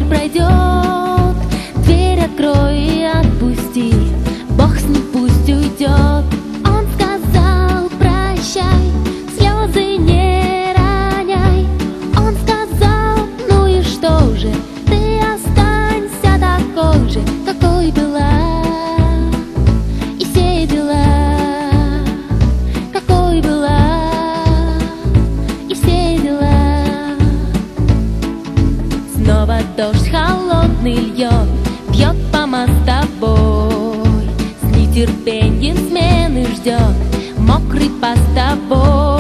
пройдет. Дверь открой и отпусти, Бог с ним пусть уйдет. Он сказал прощай, слезы не роняй. Он сказал, ну и что же, ты останься такой же, какой была, и все дела, какой была, и все дела. Снова дождь холодный льет, бьет по мостовой, с нетерпением смены ждет мокрый постовой.